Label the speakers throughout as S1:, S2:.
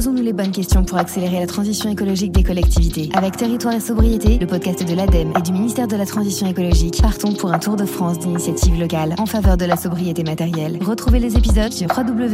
S1: Posons-nous les bonnes questions pour accélérer la transition écologique des collectivités. Avec Territoire et Sobriété, le podcast de l'ADEME et du ministère de la Transition écologique, partons pour un tour de France d'initiatives locales en faveur de la sobriété matérielle. Retrouvez les épisodes sur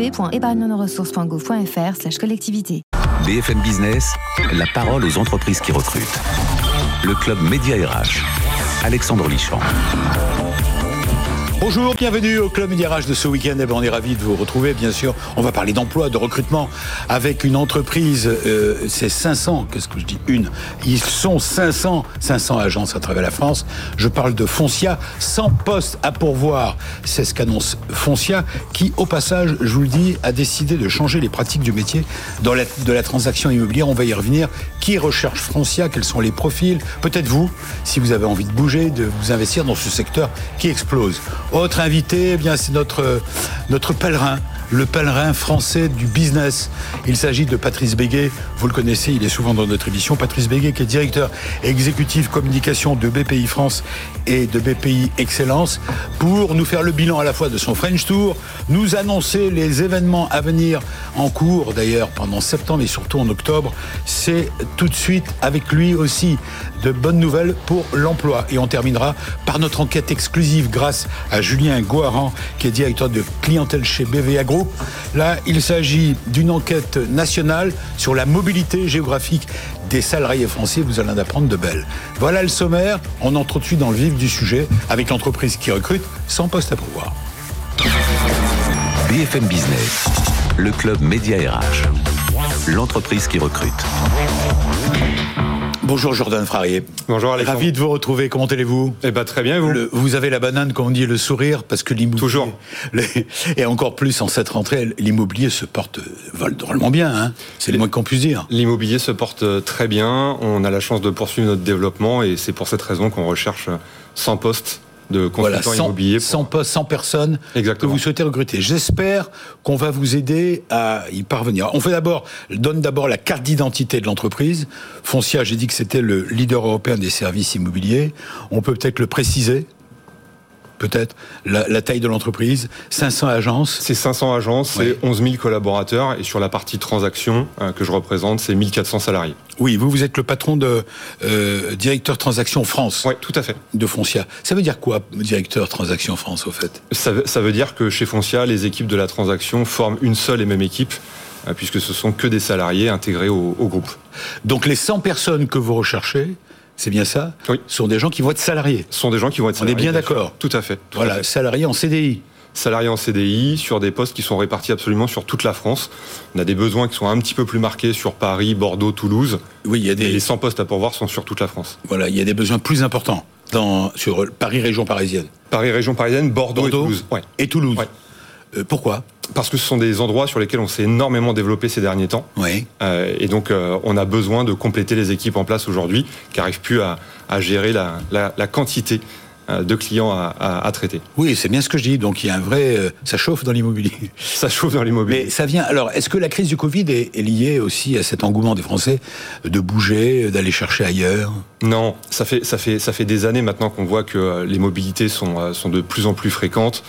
S1: www.épargnenosressources.gouv.fr/collectivité.
S2: BFM Business, la parole aux entreprises qui recrutent. Le club Média RH. Alexandre Lichamp.
S3: Bonjour, bienvenue au Club Média RH de ce week-end. On est ravis de vous retrouver, bien sûr. On va parler d'emploi, de recrutement avec une entreprise. C'est 500, qu'est-ce que je dis ? Ils sont 500 agences à travers la France. Je parle de Foncia, 100 postes à pourvoir. C'est ce qu'annonce Foncia, qui, au passage, je vous le dis, a décidé de changer les pratiques du métier de la transaction immobilière. On va y revenir. Qui recherche Foncia ? Quels sont les profils ? Peut-être vous, si vous avez envie de bouger, de vous investir dans ce secteur qui explose. Autre invité, eh bien, c'est notre pèlerin, le pèlerin français du business. Il s'agit de Patrice Béguet. Vous le connaissez, il est souvent dans notre émission. Patrice Béguet, qui est directeur exécutif communication de BPI France et de BPI Excellence, pour nous faire le bilan à la fois de son French Tour, nous annoncer les événements à venir en cours, d'ailleurs, pendant septembre et surtout en octobre. C'est tout de suite avec lui aussi de bonnes nouvelles pour l'emploi. Et on terminera par notre enquête exclusive grâce à Julien Goharan, qui est directeur de clientèle chez BVA Group. Là, il s'agit d'une enquête nationale sur la mobilité géographique des salariés français. Vous allez en apprendre de belles. Voilà le sommaire. On entre tout de suite dans le vif du sujet avec l'entreprise qui recrute 100 postes à pourvoir.
S2: BFM Business, le club Média RH. L'entreprise qui recrute.
S3: Bonjour Jordan Frarier.
S4: Bonjour Alexandre.
S3: Ravi de vous retrouver. Comment allez-vous ?
S4: Très bien, et vous ?
S3: Vous avez la banane, comme on dit, le sourire, parce que l'immobilier...
S4: Toujours.
S3: Et encore plus en cette rentrée, l'immobilier se porte drôlement bien. Hein. C'est le moins qu'on puisse dire.
S4: L'immobilier se porte très bien. On a la chance de poursuivre notre développement et c'est pour cette raison qu'on recherche 100 postes de consultants immobiliers. 100
S3: postes, 100 personnes.
S4: Exactement.
S3: Que vous souhaitez recruter. J'espère qu'on va vous aider à y parvenir. On donne d'abord la carte d'identité de l'entreprise. Foncia, j'ai dit que c'était le leader européen des services immobiliers. On peut peut-être le préciser. Peut-être la taille de l'entreprise, 500 agences.
S4: C'est 500 agences,
S3: Oui.
S4: c'est 11 000 collaborateurs et sur la partie transaction que je représente, c'est 1400 salariés.
S3: Oui, vous êtes le patron de directeur transaction France.
S4: Oui, tout à fait.
S3: De Foncia. Ça veut dire quoi, directeur transaction France, au fait ?
S4: Ça veut dire que chez Foncia, les équipes de la transaction forment une seule et même équipe, puisque ce sont que des salariés intégrés au groupe.
S3: Donc les 100 personnes que vous recherchez, c'est bien ça ?
S4: Oui.
S3: Sont des gens qui vont être salariés.
S4: Ce sont des gens qui vont être salariés.
S3: On est bien d'accord ?
S4: Tout à fait.
S3: Voilà, salariés en CDI.
S4: Salariés en CDI, sur des postes qui sont répartis absolument sur toute la France. On a des besoins qui sont un petit peu plus marqués sur Paris, Bordeaux, Toulouse.
S3: Oui, il y a
S4: Et les 100 postes à pourvoir sont sur toute la France.
S3: Voilà, il y a des besoins plus importants sur Paris, région parisienne.
S4: Paris, région parisienne, Bordeaux et Toulouse. Ouais.
S3: Et Toulouse.
S4: Ouais.
S3: Pourquoi ?
S4: Parce que ce sont des endroits sur lesquels on s'est énormément développé ces derniers temps.
S3: Oui.
S4: Et donc, on a besoin de compléter les équipes en place aujourd'hui qui n'arrivent plus à gérer la quantité de clients à traiter.
S3: Oui, c'est bien ce que je dis. Donc, il y a un vrai... ça chauffe dans l'immobilier.
S4: Ça chauffe dans l'immobilier.
S3: Mais ça vient... Alors, est-ce que la crise du Covid est liée aussi à cet engouement des Français de bouger, d'aller chercher ailleurs ?
S4: Non, ça fait des années maintenant qu'on voit que les mobilités sont de plus en plus fréquentes.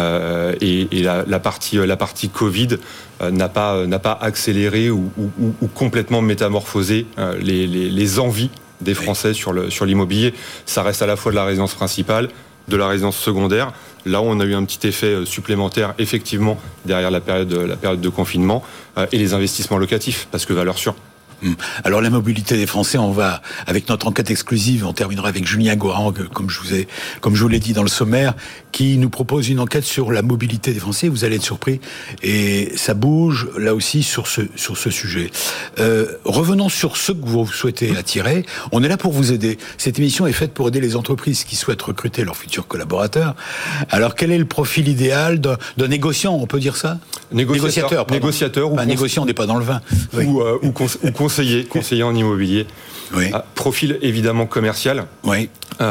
S4: Et la partie Covid n'a pas accéléré ou complètement métamorphosé les envies des Français sur l'immobilier. Ça reste à la fois de la résidence principale, de la résidence secondaire. Là où on a eu un petit effet supplémentaire, effectivement, derrière la période de confinement, et les investissements locatifs, parce que valeur sûre.
S3: Alors la mobilité des Français, on va avec notre enquête exclusive, on terminera avec Julien Goharan, comme je vous l'ai dit dans le sommaire, qui nous propose une enquête sur la mobilité des Français. Vous allez être surpris et ça bouge là aussi sur ce sujet. Revenons sur ce que vous souhaitez attirer. On est là pour vous aider. Cette émission est faite pour aider les entreprises qui souhaitent recruter leurs futurs collaborateurs. Alors quel est le profil idéal d'un négociant, on peut dire ça ? Négociateur. Négociant, on n'est pas dans le vin. Oui.
S4: Ou conseiller en immobilier.
S3: Oui.
S4: Profil évidemment commercial.
S3: Oui.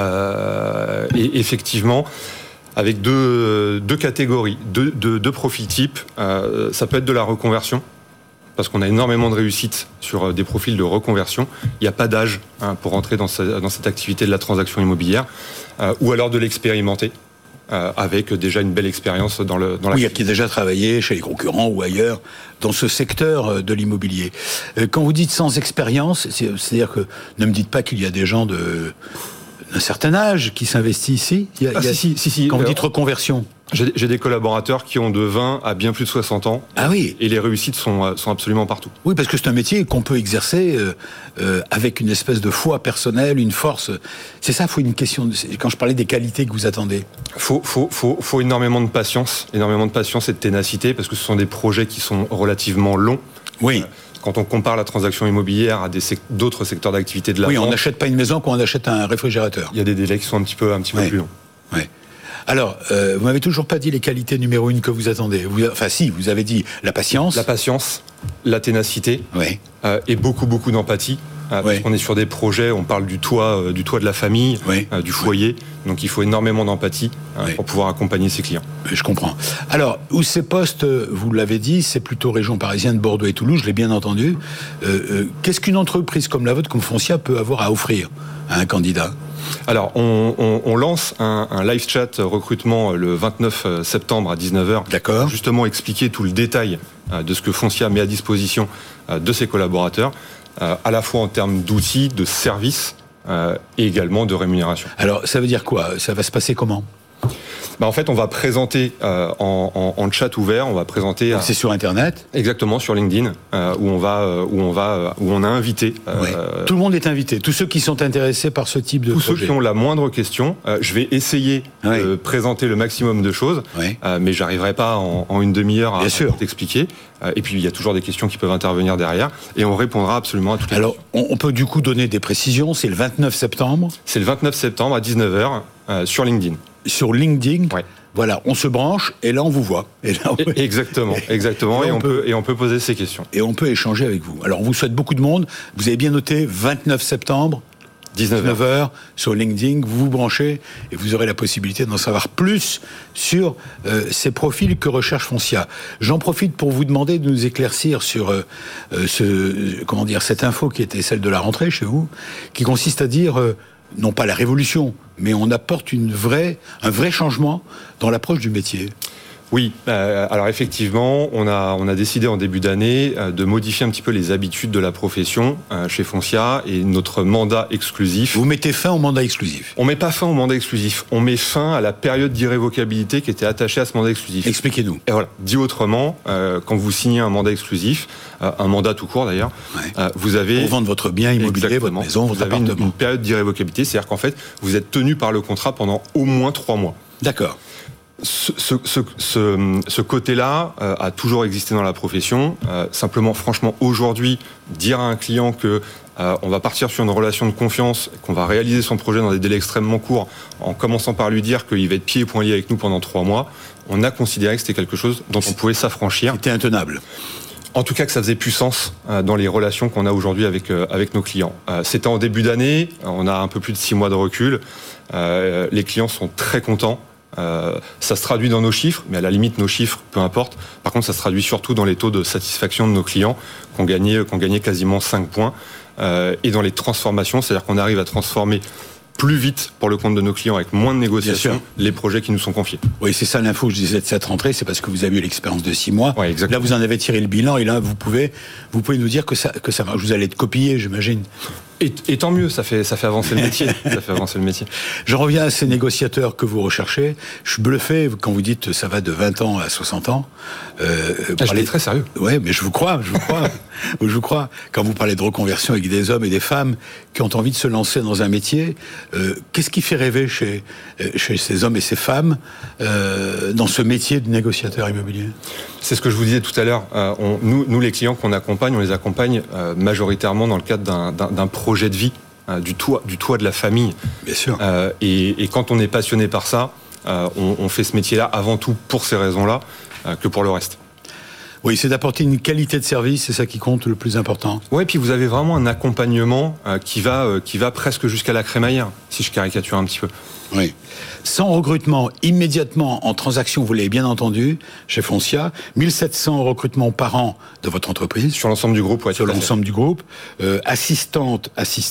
S4: Et effectivement, avec deux catégories, deux profils types. Ça peut être de la reconversion, parce qu'on a énormément de réussite sur des profils de reconversion. Il n'y a pas d'âge pour entrer dans cette activité de la transaction immobilière. Ou alors de l'expérimenté. avec déjà une belle expérience dans la
S3: oui, qui a déjà travaillé chez les concurrents ou ailleurs dans ce secteur de l'immobilier. Quand vous dites sans expérience, c'est-à-dire que ne me dites pas qu'il y a des gens d'un certain âge qui s'investissent ici.
S4: Si.
S3: Quand vous dites reconversion.
S4: J'ai des collaborateurs qui ont de 20 à bien plus de 60 ans.
S3: Ah oui.
S4: Et les réussites sont absolument partout.
S3: Oui, parce que c'est un métier qu'on peut exercer avec une espèce de foi personnelle, une force. C'est ça, faut une question. Quand je parlais des qualités que vous attendez.
S4: Faut énormément de patience et de ténacité, parce que ce sont des projets qui sont relativement longs.
S3: Oui.
S4: Quand on compare la transaction immobilière à d'autres secteurs d'activité de la vente,
S3: on n'achète pas une maison quand on achète un réfrigérateur.
S4: Il y a des délais qui sont un petit peu plus longs.
S3: Oui. Alors, vous m'avez toujours pas dit les qualités numéro 1 que vous attendez. Vous avez dit la patience.
S4: La patience, la ténacité,
S3: oui.
S4: Et beaucoup d'empathie. Parce qu'on est sur des projets, on parle du toit de la famille, du foyer. Donc il faut énormément d'empathie pour pouvoir accompagner ses clients.
S3: Je comprends. Alors, où ces postes, vous l'avez dit, c'est plutôt région parisienne, Bordeaux et Toulouse, je l'ai bien entendu. Qu'est-ce qu'une entreprise comme la vôtre, comme Foncia, peut avoir à offrir à un candidat ?
S4: Alors, on lance un live chat recrutement le 29 septembre à 19h.
S3: D'accord.
S4: Justement expliquer tout le détail de ce que Foncia met à disposition de ses collaborateurs, à la fois en termes d'outils, de services et également de rémunération.
S3: Alors, ça veut dire quoi ? Ça va se passer comment ?
S4: En fait, on va présenter en chat ouvert, on va présenter.
S3: C'est sur Internet ?
S4: Exactement, sur LinkedIn, où on a invité.
S3: Tout le monde est invité. Tous ceux qui sont intéressés par ce type de projet.
S4: Tous ceux qui ont la moindre question. Je vais essayer de présenter le maximum de choses, mais j'arriverai pas en une demi-heure à tout expliquer. Et puis il y a toujours des questions qui peuvent intervenir derrière, et on répondra absolument à toutes les questions.
S3: Alors, on peut du coup donner des précisions. C'est le 29 septembre.
S4: C'est le 29 septembre à 19h sur LinkedIn.
S3: Sur LinkedIn, voilà, on se branche et là on vous voit. Et là,
S4: Exactement. Et on peut poser ces questions.
S3: Et on peut échanger avec vous. Alors on vous souhaite beaucoup de monde. Vous avez bien noté 29 septembre, 19h sur LinkedIn. Vous vous branchez et vous aurez la possibilité d'en savoir plus sur ces profils que recherche Foncia. J'en profite pour vous demander de nous éclaircir sur cette info qui était celle de la rentrée chez vous, qui consiste à dire non pas la révolution, mais on apporte un vrai changement dans l'approche du métier.
S4: Oui, alors effectivement, on a décidé en début d'année de modifier un petit peu les habitudes de la profession chez Foncia et notre mandat exclusif.
S3: Vous mettez fin au mandat exclusif ?
S4: On met pas fin au mandat exclusif, on met fin à la période d'irrévocabilité qui était attachée à ce mandat exclusif.
S3: Expliquez-nous.
S4: Et voilà, dit autrement, quand vous signez un mandat exclusif, un mandat tout court d'ailleurs, vous avez...
S3: Pour vendre votre bien immobilier, votre maison, votre appartement.
S4: Vous avez une période d'irrévocabilité, c'est-à-dire qu'en fait, vous êtes tenu par le contrat pendant au moins 3 mois.
S3: D'accord.
S4: Ce côté-là a toujours existé dans la profession. Simplement, franchement, aujourd'hui, dire à un client que on va partir sur une relation de confiance, qu'on va réaliser son projet dans des délais extrêmement courts, en commençant par lui dire qu'il va être pieds et poings liés avec nous pendant 3 mois, on a considéré que c'était quelque chose dont on pouvait s'affranchir.
S3: C'était intenable.
S4: En tout cas, que ça faisait plus sens dans les relations qu'on a aujourd'hui avec nos clients. C'était en début d'année, on a un peu plus de 6 mois de recul. Les clients sont très contents. Ça se traduit dans nos chiffres, mais à la limite, nos chiffres, peu importe. Par contre, ça se traduit surtout dans les taux de satisfaction de nos clients, qui ont gagné quasiment 5 points. Et dans les transformations, c'est-à-dire qu'on arrive à transformer plus vite pour le compte de nos clients avec moins de négociations les projets qui nous sont confiés.
S3: Oui, c'est ça l'info que je disais de cette rentrée, c'est parce que vous avez eu l'expérience de 6 mois.
S4: Ouais, exactement.
S3: Là, vous en avez tiré le bilan et là, vous pouvez nous dire que ça marche. Vous allez être copié, j'imagine.
S4: Et tant mieux, ça fait avancer le métier.
S3: Je reviens à ces négociateurs que vous recherchez. Je suis bluffé quand vous dites ça va de 20 ans à 60 ans.
S4: Je l'ai très sérieux.
S3: Ouais, mais je vous crois. Je vous crois. Quand vous parlez de reconversion avec des hommes et des femmes qui ont envie de se lancer dans un métier, qu'est-ce qui fait rêver chez ces hommes et ces femmes dans ce métier de négociateur immobilier ?
S4: C'est ce que je vous disais tout à l'heure. Nous, les clients qu'on accompagne, on les accompagne majoritairement dans le cadre d'un projet de vie, du toit de la famille.
S3: Bien sûr.
S4: Et quand on est passionné par ça, on fait ce métier-là avant tout pour ces raisons-là que pour le reste.
S3: Oui, c'est d'apporter une qualité de service, c'est ça qui compte le plus important.
S4: Oui, et puis vous avez vraiment un accompagnement qui va presque jusqu'à la crémaillère, si je caricature un petit peu.
S3: Oui. Sans recrutement, immédiatement en transaction, vous l'avez bien entendu, chez Foncia, 1700 recrutements par an de votre entreprise.
S4: Sur l'ensemble du groupe,
S3: sur l'ensemble du groupe. Assistant,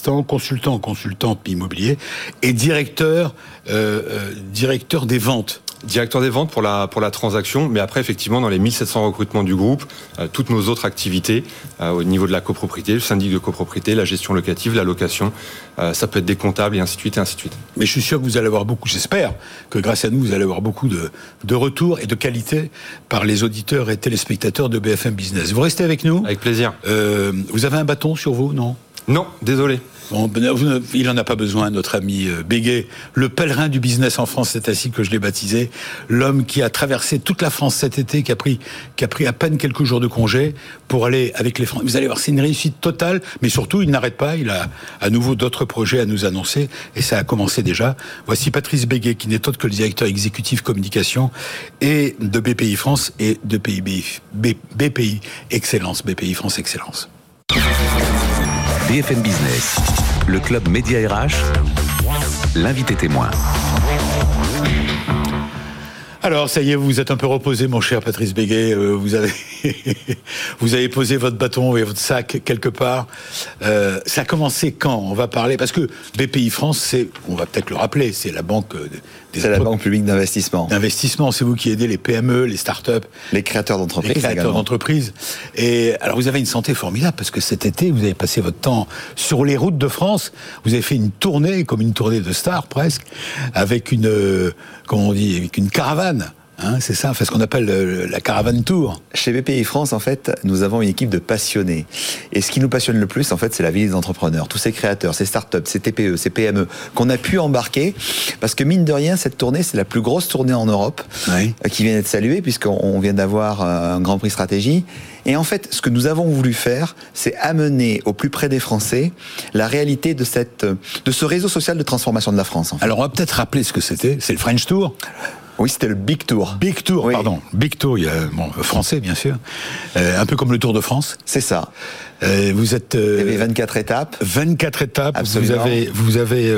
S3: consultant immobilier et directeur des ventes.
S4: Directeur des ventes pour la transaction, mais après effectivement dans les 1700 recrutements du groupe, toutes nos autres activités au niveau de la copropriété, le syndic de copropriété, la gestion locative, la location, ça peut être des comptables et ainsi de suite et ainsi de suite.
S3: Mais je suis sûr que vous allez avoir beaucoup, j'espère que grâce à nous, vous allez avoir beaucoup de retours et de qualité par les auditeurs et téléspectateurs de BFM Business. Vous restez avec nous ?
S4: Avec plaisir.
S3: Vous avez un bâton sur vous, non ?
S4: Non, désolé.
S3: Bon, il n'en a pas besoin, notre ami Béguet. Le pèlerin du business en France, c'est ainsi que je l'ai baptisé. L'homme qui a traversé toute la France cet été, qui a pris à peine quelques jours de congé pour aller avec les Français. Vous allez voir, c'est une réussite totale, mais surtout, il n'arrête pas. Il a à nouveau d'autres projets à nous annoncer, et ça a commencé déjà. Voici Patrice Béguet, qui n'est autre que le directeur exécutif communication et de BPI France et de BPI Excellence, BPI France Excellence.
S2: BFM Business, le club Média RH, l'invité témoin.
S3: Alors, ça y est, vous vous êtes un peu reposé, mon cher Patrice Béguet. Vous avez posé votre bâton et votre sac quelque part. Ça a commencé quand ? On va parler, parce que BPI France, on va peut-être le rappeler, c'est la banque
S5: c'est la banque publique d'investissement.
S3: D'investissement, c'est vous qui aidez les PME, les startups,
S5: les créateurs
S3: d'entreprises. Et alors, vous avez une santé formidable parce que cet été, vous avez passé votre temps sur les routes de France. Vous avez fait une tournée, comme une tournée de stars presque, avec une caravane. C'est ça, ce qu'on appelle la caravane tour.
S5: Chez BPI France, en fait, nous avons une équipe de passionnés. Et ce qui nous passionne le plus, en fait, c'est la vie des entrepreneurs. Tous ces créateurs, ces startups, ces TPE, ces PME, qu'on a pu embarquer. Parce que mine de rien, cette tournée, c'est la plus grosse tournée en Europe, qui vient d'être saluée, puisqu'on vient d'avoir un Grand Prix Stratégie. Et en fait, ce que nous avons voulu faire, c'est amener au plus près des Français la réalité de ce réseau social de transformation de la France. En fait.
S3: Alors, on va peut-être rappeler ce que c'était. C'est le French Tour.
S5: Oui, c'était le Big Tour.
S3: Big Tour, oui. Pardon. Big Tour, il y a français, bien sûr. Un peu comme le Tour de France.
S5: C'est ça.
S3: Vous êtes...
S5: il y avait 24 étapes.
S3: 24 étapes.
S5: Absolument.
S3: Vous avez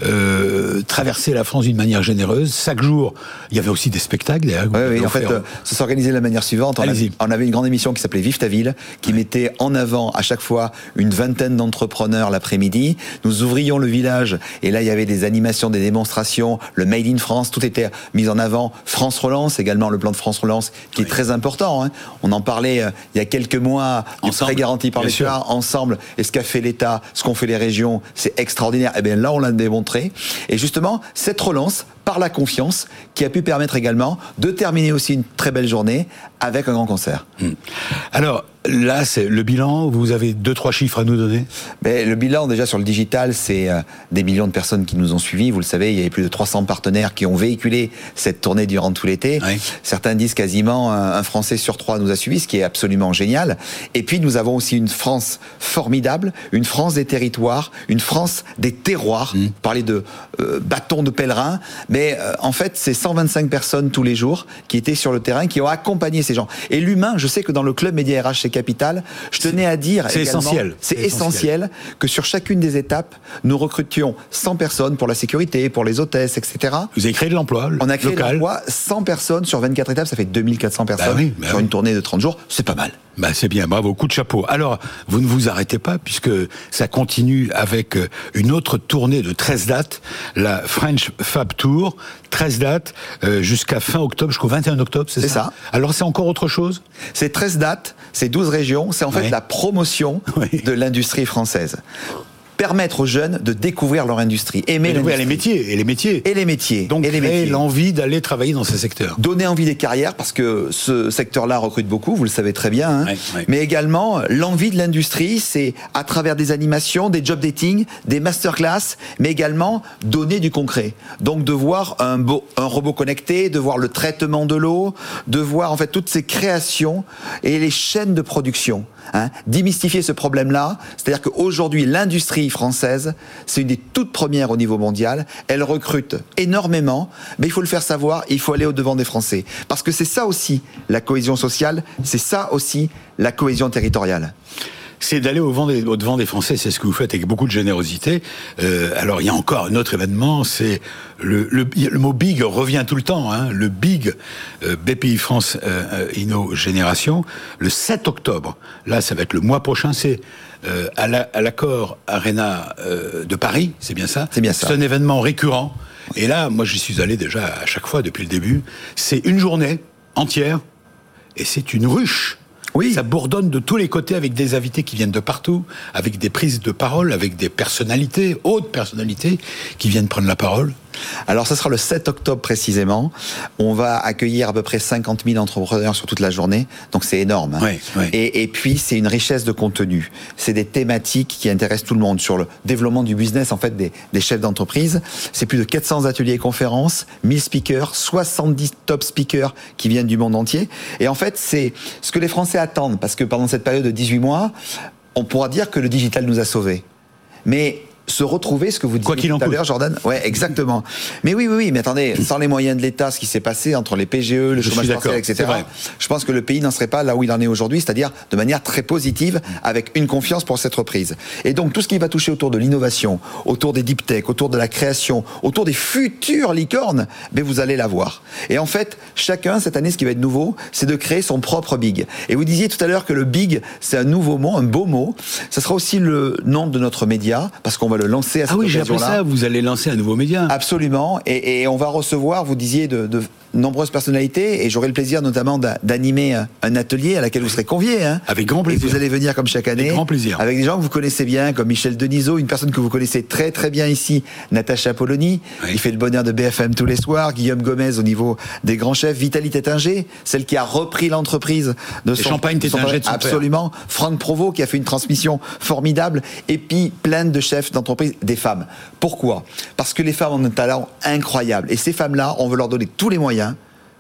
S3: traversé la France d'une manière généreuse. Chaque jour, il y avait aussi des spectacles.
S5: Oui, en fait, ça s'organisait de la manière suivante. On avait une grande émission qui s'appelait Vive ta ville, qui mettait en avant à chaque fois une vingtaine d'entrepreneurs l'après-midi. Nous ouvrions le village et là, il y avait des animations, des démonstrations, le Made in France, tout était mis en avant. France Relance, également le plan de France Relance, qui est très important. On en parlait il y a quelques mois, du prêt garanti par l'État, ensemble. Et ce qu'a fait l'État, ce qu'ont fait les régions, c'est extraordinaire. Et bien là, on l'a démontré. Et justement, cette relance, par la confiance, qui a pu permettre également de terminer aussi une très belle journée avec un grand concert.
S3: Alors, là, c'est le bilan. Vous avez 2-3 chiffres à nous donner ?
S5: Le bilan, déjà, sur le digital, c'est des millions de personnes qui nous ont suivis. Vous le savez, il y avait plus de 300 partenaires qui ont véhiculé cette tournée durant tout l'été. Oui. Certains disent quasiment un Français sur 3 nous a suivis, ce qui est absolument génial. Et puis, nous avons aussi une France formidable, une France des territoires, une France des terroirs. Parler de bâton de pèlerin. Mais en fait, c'est 125 personnes tous les jours qui étaient sur le terrain, qui ont accompagné ces gens. Et l'humain, je sais que dans le club Média RH chez Capital, je tenais à dire
S3: c'est
S5: également,
S3: essentiel.
S5: C'est essentiel que sur chacune des étapes, nous recrutions 100 personnes pour la sécurité, pour les hôtesses, etc.
S3: Vous avez créé de l'emploi local.
S5: On a créé de l'emploi, 100 personnes sur 24 étapes, ça fait 2400 personnes sur une tournée de 30 jours, c'est pas mal.
S3: C'est bien, bravo, coup de chapeau. Alors, vous ne vous arrêtez pas, puisque ça continue avec une autre tournée de 13 dates, la French Fab Tour, 13 dates, jusqu'à fin octobre, jusqu'au 21 octobre, c'est ça ? Alors, c'est encore autre chose ?
S5: C'est 13 dates, c'est 12 régions, c'est en fait la promotion de l'industrie française. Permettre aux jeunes de découvrir leur industrie, aimer
S3: les métiers. Donc, créer l'envie d'aller travailler dans ces secteurs.
S5: Donner envie des carrières, parce que ce secteur-là recrute beaucoup, vous le savez très bien. Mais également, l'envie de l'industrie, c'est à travers des animations, des job dating, des masterclass, mais également donner du concret. Donc, de voir un robot connecté, de voir le traitement de l'eau, de voir en fait toutes ces créations et les chaînes de production. Démystifier ce problème-là, c'est-à-dire qu'aujourd'hui, l'industrie française, c'est une des toutes premières au niveau mondial, elle recrute énormément, mais il faut le faire savoir, il faut aller au-devant des Français. Parce que c'est ça aussi la cohésion sociale, c'est ça aussi la cohésion territoriale.
S3: C'est d'aller au-devant des Français, c'est ce que vous faites avec beaucoup de générosité. Alors il y a encore un autre événement, c'est le mot big revient tout le temps, le big BPI France Inno Génération, le 7 octobre. Là, ça va être le mois prochain, c'est à l'Accor Arena de Paris, c'est bien ça ?
S5: C'est bien ça.
S3: C'est un événement récurrent. Et là, moi, j'y suis allé déjà à chaque fois depuis le début. C'est une journée entière et c'est une ruche.
S5: Oui.
S3: Ça bourdonne de tous les côtés avec des invités qui viennent de partout, avec des prises de parole, avec des personnalités, hautes personnalités, qui viennent prendre la parole.
S5: Alors, ce sera le 7 octobre précisément. On va accueillir à peu près 50 000 entrepreneurs sur toute la journée. Donc, c'est énorme. Hein.
S3: Oui, oui.
S5: Et puis, c'est une richesse de contenu. C'est des thématiques qui intéressent tout le monde sur le développement du business, en fait, des chefs d'entreprise. C'est plus de 400 ateliers et conférences, 1000 speakers, 70 top speakers qui viennent du monde entier. Et en fait, c'est ce que les Français attendent. Parce que pendant cette période de 18 mois, on pourra dire que le digital nous a sauvés. Mais se retrouver, ce que vous disiez tout à l'heure, Jordan. Ouais, exactement. Mais oui, mais attendez, sans les moyens de l'État, ce qui s'est passé entre les PGE, le chômage partiel, etc., je pense que le pays n'en serait pas là où il en est aujourd'hui, c'est-à-dire de manière très positive, avec une confiance pour cette reprise. Et donc, tout ce qui va toucher autour de l'innovation, autour des deep tech, autour de la création, autour des futures licornes, ben vous allez l'avoir. Et en fait, chacun, cette année, ce qui va être nouveau, c'est de créer son propre big. Et vous disiez tout à l'heure que le big, c'est un nouveau mot, un beau mot. Ça sera aussi le nom de notre média, parce qu'on va le lancer à cette occasion-là.
S3: Ah oui, j'ai appris ça, vous allez lancer un nouveau média.
S5: Absolument, et on va recevoir, vous disiez, de nombreuses personnalités, et j'aurai le plaisir notamment d'animer un atelier à laquelle vous serez conviés. Hein.
S3: Avec grand plaisir.
S5: Et vous allez venir comme chaque année.
S3: Avec grand plaisir.
S5: Avec des gens que vous connaissez bien, comme Michel Denisot, une personne que vous connaissez très très bien ici, Natacha Polony, qui fait le bonheur de BFM tous les soirs, Guillaume Gomez au niveau des grands chefs, Vitaly Tétinger, celle qui a repris l'entreprise de son...
S3: Champagne Tétinger de son
S5: absolument. Père. Franck Provost qui a fait une transmission formidable, et puis plein de chefs d'entreprise, des femmes. Pourquoi ? Parce que les femmes ont un talent incroyable, et ces femmes-là, on veut leur donner tous les moyens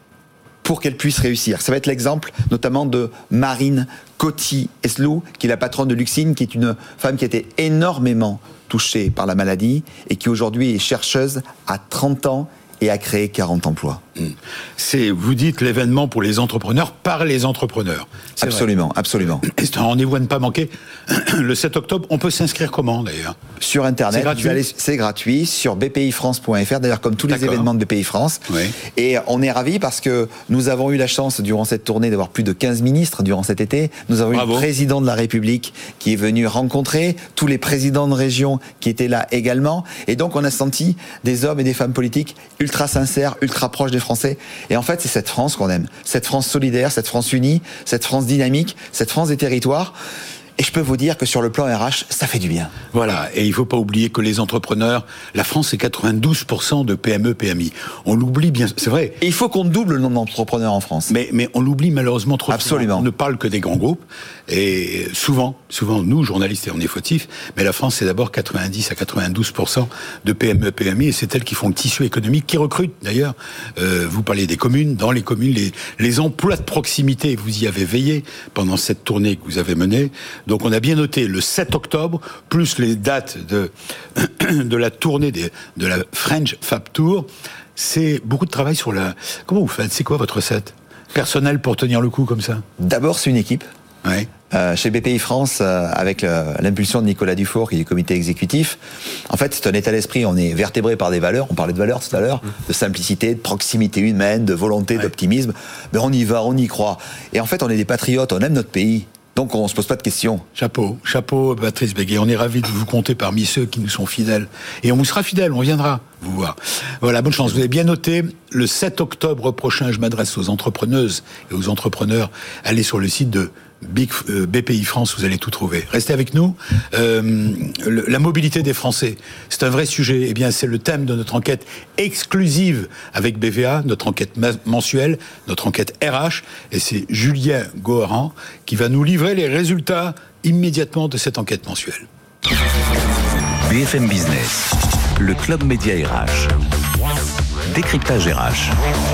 S5: pour qu'elles puissent réussir. Ça va être l'exemple notamment de Marine Coty-Eslou, qui est la patronne de Luxine, qui est une femme qui a été énormément touchée par la maladie et qui aujourd'hui est chercheuse à 30 ans et a créé 40 emplois.
S3: C'est, vous dites, l'événement pour les entrepreneurs par les entrepreneurs. C'est
S5: absolument,
S3: vrai.
S5: Absolument.
S3: C'est un rendez-vous à ne pas manquer. Le 7 octobre, on peut s'inscrire comment d'ailleurs ?
S5: Sur Internet, c'est gratuit, sur bpifrance.fr, d'ailleurs comme tous les événements de BPI France. Oui. Et on est ravis parce que nous avons eu la chance durant cette tournée d'avoir plus de 15 ministres durant cet été. Nous avons eu le président de la République qui est venu rencontrer, tous les présidents de région qui étaient là également. Et donc on a senti des hommes et des femmes politiques ultra sincères, ultra proches des Français. Et en fait, c'est cette France qu'on aime. Cette France solidaire, cette France unie, cette France dynamique, cette France des territoires. Et je peux vous dire que sur le plan RH, ça fait du bien.
S3: Voilà, et il ne faut pas oublier que les entrepreneurs, la France, c'est 92% de PME, PMI. On l'oublie bien, c'est vrai.
S5: Et il faut qu'on double le nombre d'entrepreneurs en France.
S3: Mais on l'oublie malheureusement trop
S5: Absolument.
S3: souvent. On ne parle que des grands groupes. Et souvent, nous, journalistes, on est fautifs, mais la France, c'est d'abord 90 à 92% de PME, PMI, et c'est elles qui font le tissu économique, qui recrutent d'ailleurs. Vous parlez des communes, dans les communes, les emplois de proximité, vous y avez veillé pendant cette tournée que vous avez menée. Donc on a bien noté le 7 octobre, plus les dates de la tournée de la French Fab Tour. C'est beaucoup de travail sur la... Comment vous faites ? C'est quoi votre recette personnelle pour tenir le coup comme ça ?
S5: D'abord, c'est une équipe.
S3: Ouais.
S5: Chez BPI France, avec l'impulsion de Nicolas Dufour, qui est du comité exécutif, en fait, c'est un état d'esprit. On est vertébré par des valeurs. On parlait de valeurs tout à l'heure, de simplicité, de proximité humaine, de volonté, d'optimisme. Mais on y va, on y croit. Et en fait, on est des patriotes, on aime notre pays. Donc on ne se pose pas de questions.
S3: Chapeau, Patrice Béguet. On est ravis de vous compter parmi ceux qui nous sont fidèles. Et on vous sera fidèles, on viendra vous voir. Voilà, bonne chance. Vous avez bien noté, le 7 octobre prochain, je m'adresse aux entrepreneuses et aux entrepreneurs. Allez sur le site de BPI France, vous allez tout trouver. Restez avec nous. La mobilité des Français, c'est un vrai sujet. Eh bien, c'est le thème de notre enquête exclusive avec BVA, notre enquête mensuelle, notre enquête RH. Et c'est Julien Goharan qui va nous livrer les résultats immédiatement de cette enquête mensuelle.
S2: BFM Business, le Club Média RH. Décryptage RH.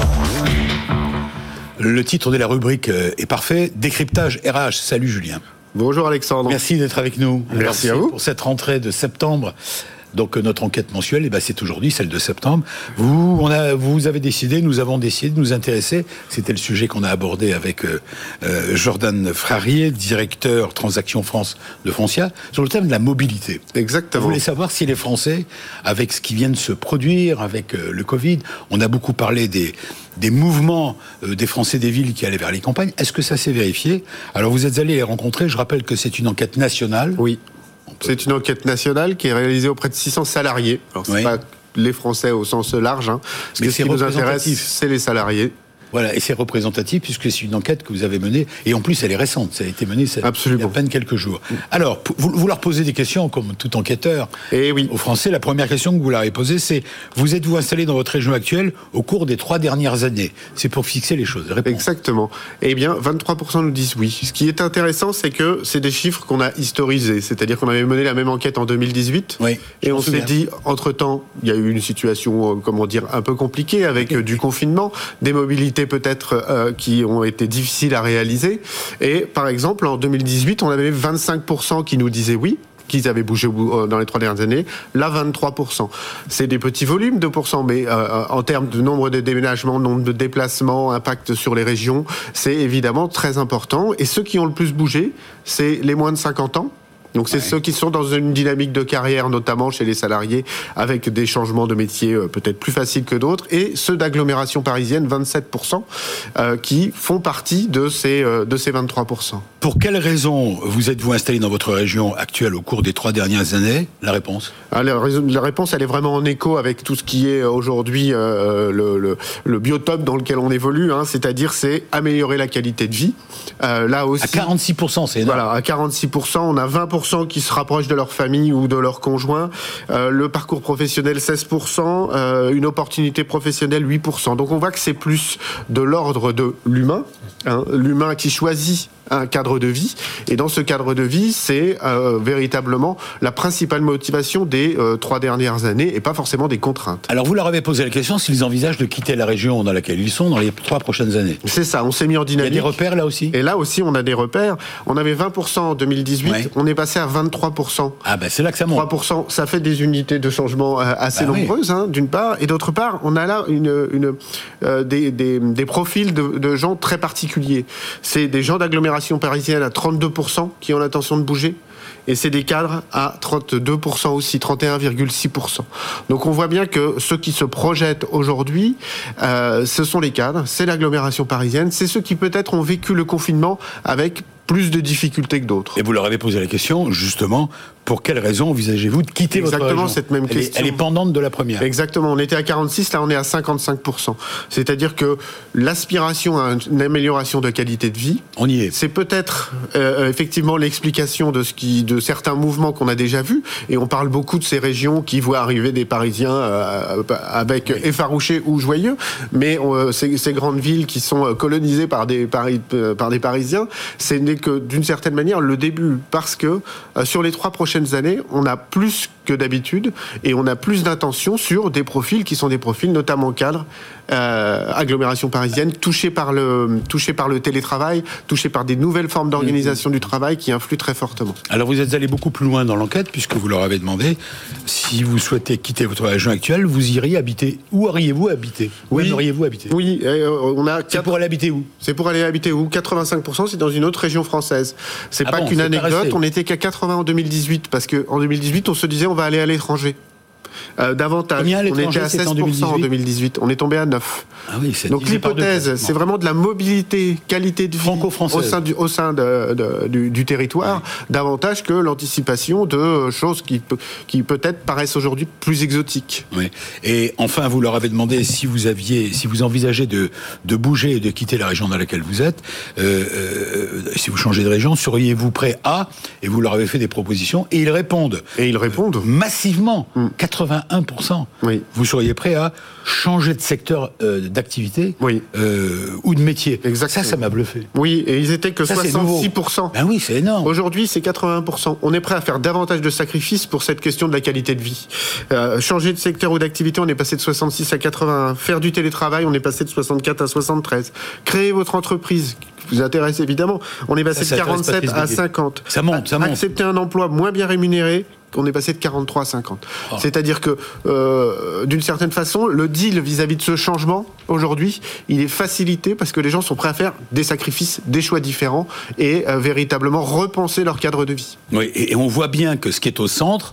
S3: Le titre de la rubrique est parfait. Décryptage RH. Salut Julien.
S6: Bonjour Alexandre.
S3: Merci d'être avec nous.
S6: Merci à vous.
S3: Pour cette rentrée de septembre. Donc notre enquête mensuelle, c'est aujourd'hui, celle de septembre. Vous avez décidé, nous avons décidé de nous intéresser. C'était le sujet qu'on a abordé avec Jordan Frarier, directeur Transactions France de Foncia, sur le thème de la mobilité.
S6: Exactement.
S3: Vous voulez savoir si les Français, avec ce qui vient de se produire, avec le Covid, on a beaucoup parlé des mouvements des Français des villes qui allaient vers les campagnes. Est-ce que ça s'est vérifié ? Alors vous êtes allés les rencontrer. Je rappelle que c'est une enquête nationale.
S6: Oui. C'est une enquête nationale qui est réalisée auprès de 600 salariés. Alors, c'est pas les Français au sens large. Parce que ce qui nous intéresse, c'est les salariés.
S3: Voilà, et c'est représentatif puisque c'est une enquête que vous avez menée, et en plus elle est récente, ça a été menée il y a à peine quelques jours. Alors, vous leur posez des questions comme tout enquêteur aux Français. La première question que vous leur avez posée, c'est: vous êtes-vous installé dans votre région actuelle au cours des 3 dernières années? C'est pour fixer les choses. Réponse.
S6: Exactement. Eh bien, 23% nous disent oui. Ce qui est intéressant, c'est que c'est des chiffres qu'on a historisés, c'est-à-dire qu'on avait mené la même enquête en 2018, et on s'est dit, entre-temps, il y a eu une situation, un peu compliquée avec du confinement, des mobilités peut-être qui ont été difficiles à réaliser. Et par exemple, en 2018, on avait 25% qui nous disaient oui, qu'ils avaient bougé dans les 3 dernières années. Là, 23%. C'est des petits volumes, 2%, mais en termes de nombre de déménagements, nombre de déplacements, impact sur les régions, c'est évidemment très important. Et ceux qui ont le plus bougé, c'est les moins de 50 ans. Donc c'est ceux qui sont dans une dynamique de carrière, notamment chez les salariés, avec des changements de métier peut-être plus faciles que d'autres, et ceux d'agglomération parisienne, 27%, qui font partie de ces 23%.
S3: Pour quelles raisons vous êtes-vous installé dans votre région actuelle au cours des 3 dernières années? La réponse?
S6: La réponse, elle est vraiment en écho avec tout ce qui est aujourd'hui le biotope dans lequel on évolue, c'est-à-dire c'est améliorer la qualité de vie. Là aussi,
S3: à 46%, c'est énorme.
S6: Voilà, à 46%, on a 20% qui se rapprochent de leur famille ou de leur conjoint, le parcours professionnel 16%, une opportunité professionnelle 8%. Donc on voit que c'est plus de l'ordre de l'humain, l'humain qui choisit un cadre de vie, et dans ce cadre de vie, c'est véritablement la principale motivation des 3 dernières années, et pas forcément des contraintes.
S3: Alors vous leur avez posé la question s'ils envisagent de quitter la région dans laquelle ils sont dans les 3 prochaines années.
S6: C'est ça, on s'est mis en dynamique.
S3: Il y a des repères là aussi?
S6: Et là aussi, on a des repères. On avait 20% en 2018, on est passé à 23%.
S3: Ah ben c'est là que ça monte.
S6: 3%, ça fait des unités de changement assez nombreuses, d'une part, et d'autre part, on a là des profils de gens très particuliers. C'est des gens d'agglomération parisienne à 32% qui ont l'intention de bouger, et c'est des cadres à 32% aussi, 31,6%. Donc on voit bien que ceux qui se projettent aujourd'hui, ce sont les cadres, c'est l'agglomération parisienne, c'est ceux qui peut-être ont vécu le confinement avec plus de difficultés que d'autres.
S3: Et vous leur avez posé la question, justement, pour quelles raisons envisagez-vous de quitter votre région?
S6: Exactement cette même question.
S3: Elle est pendante de la première.
S6: Exactement, on était à 46, là on est à 55%. C'est-à-dire que l'aspiration à une amélioration de qualité de vie,
S3: on y est.
S6: C'est peut-être effectivement l'explication de certains mouvements qu'on a déjà vus, et on parle beaucoup de ces régions qui voient arriver des Parisiens avec effarouchés ou joyeux, mais ces grandes villes qui sont colonisées par des Parisiens, ce n'est que d'une certaine manière le début, parce que sur les 3 prochaines années, on a plus que d'habitude, et on a plus d'intention sur des profils qui sont des profils notamment cadres, agglomération parisienne, touchés par le télétravail, touchés par des nouvelles formes d'organisation du travail qui influent très fortement.
S3: Alors vous êtes allé beaucoup plus loin dans l'enquête, puisque vous leur avez demandé si vous souhaitez quitter votre région actuelle, vous iriez habiter. Où auriez-vous habité? Où aimeriez-vous habiter?
S6: Oui,
S3: c'est pour aller habiter où?
S6: C'est pour aller habiter où? 85%, c'est dans une autre région française. C'est pas qu'une anecdote, on n'était qu'à 80 en 2018, parce qu'en 2018, on se disait on va aller à l'étranger. Davantage. On était à 16% en 2018. On est tombé à 9%.
S3: Ah oui,
S6: donc l'hypothèse, c'est vraiment de la mobilité, qualité de vie au sein du territoire, davantage que l'anticipation de choses qui peut-être paraissent aujourd'hui plus exotiques.
S3: Oui. Et enfin, vous leur avez demandé si vous envisagez de bouger et de quitter la région dans laquelle vous êtes, si vous changez de région, seriez-vous prêt à? Et vous leur avez fait des propositions, et ils répondent. Massivement, 81%.
S6: Oui.
S3: Vous seriez prêt à changer de secteur d'activité ou de métier.
S6: Exactement.
S3: Ça m'a bluffé.
S6: Oui, et ils étaient que 66%.
S3: Ben oui, c'est énorme.
S6: Aujourd'hui, c'est 81%. On est prêt à faire davantage de sacrifices pour cette question de la qualité de vie. Changer de secteur ou d'activité, on est passé de 66 à 81. Faire du télétravail, on est passé de 64 à 73. Créer votre entreprise, qui vous intéresse évidemment, on est passé de 47 à 50.
S3: Ça monte.
S6: Accepter un emploi moins bien rémunéré, qu'on est passé de 43 à 50. Oh. C'est-à-dire que, d'une certaine façon, le deal vis-à-vis de ce changement, aujourd'hui, il est facilité parce que les gens sont prêts à faire des sacrifices, des choix différents et véritablement repenser leur cadre de vie.
S3: Oui, et on voit bien que ce qui est au centre,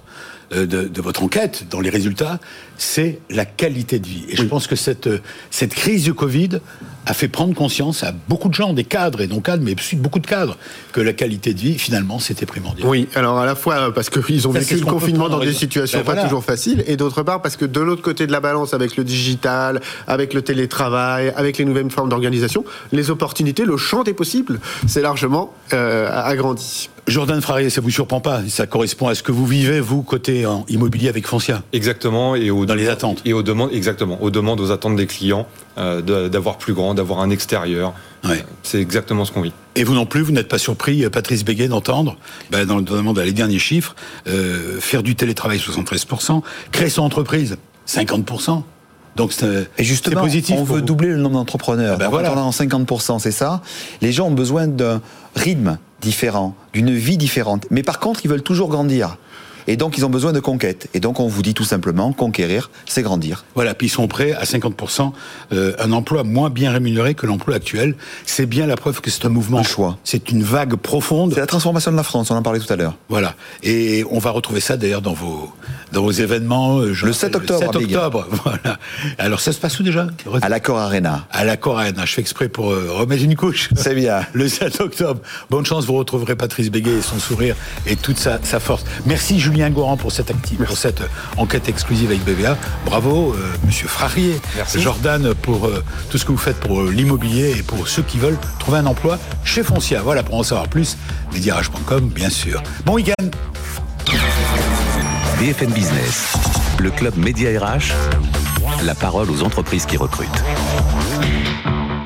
S3: de votre enquête, dans les résultats, c'est la qualité de vie. Et je pense que cette crise du Covid a fait prendre conscience à beaucoup de gens, des cadres et non cadres, mais aussi beaucoup de cadres, que la qualité de vie, finalement, c'était primordial.
S6: Oui, alors à la fois parce qu'ils ont vécu le confinement dans des situations pas toujours faciles, et d'autre part parce que de l'autre côté de la balance, avec le digital, avec le télétravail, avec les nouvelles formes d'organisation, les opportunités, le champ des possibles, c'est largement agrandi.
S3: Jordan Frarier, ça vous surprend pas? Ça correspond à ce que vous vivez, vous, côté immobilier avec Foncia.
S4: Exactement, et
S3: dans les attentes.
S4: Et aux demandes, exactement, aux demandes, aux attentes des clients, d'avoir plus grand, d'avoir un extérieur.
S3: Ouais.
S4: C'est exactement ce qu'on vit.
S3: Et vous non plus, vous n'êtes pas surpris, Patrice Béguet, d'entendre, notamment dans les derniers chiffres, faire du télétravail 73%, créer son entreprise 50%. Donc
S5: et justement,
S3: positif.
S5: On veut doubler le nombre d'entrepreneurs.
S3: Voilà.
S5: En 50%, c'est ça. Les gens ont besoin d'un rythme différent, d'une vie différente. Mais par contre, ils veulent toujours grandir. Et donc, ils ont besoin de conquête. Et donc, on vous dit tout simplement, conquérir, c'est grandir.
S3: Voilà, puis ils sont prêts à 50%, un emploi moins bien rémunéré que l'emploi actuel. C'est bien la preuve que c'est un mouvement.
S5: Un choix.
S3: C'est une vague profonde.
S5: C'est la transformation de la France, on en parlait tout à l'heure.
S3: Voilà. Et on va retrouver ça d'ailleurs dans vos événements.
S5: Le 7 octobre.
S3: Le 7 octobre, voilà. Alors, ça se passe où déjà?
S5: À l'Accor Arena.
S3: À l'Accor Arena. Je fais exprès pour remettre une couche.
S5: C'est bien.
S3: Le 7 octobre. Bonne chance, vous retrouverez Patrice Béguet et son sourire et toute sa force. Merci Julien Goran pour cette enquête exclusive avec BVA. Bravo, monsieur Frarier.
S4: Merci.
S3: Jordan, pour tout ce que vous faites pour l'immobilier et pour ceux qui veulent trouver un emploi chez Foncia. Voilà, pour en savoir plus, mediarage.com, bien sûr. Bon week-end.
S2: BFM Business, le club Média RH, la parole aux entreprises qui recrutent.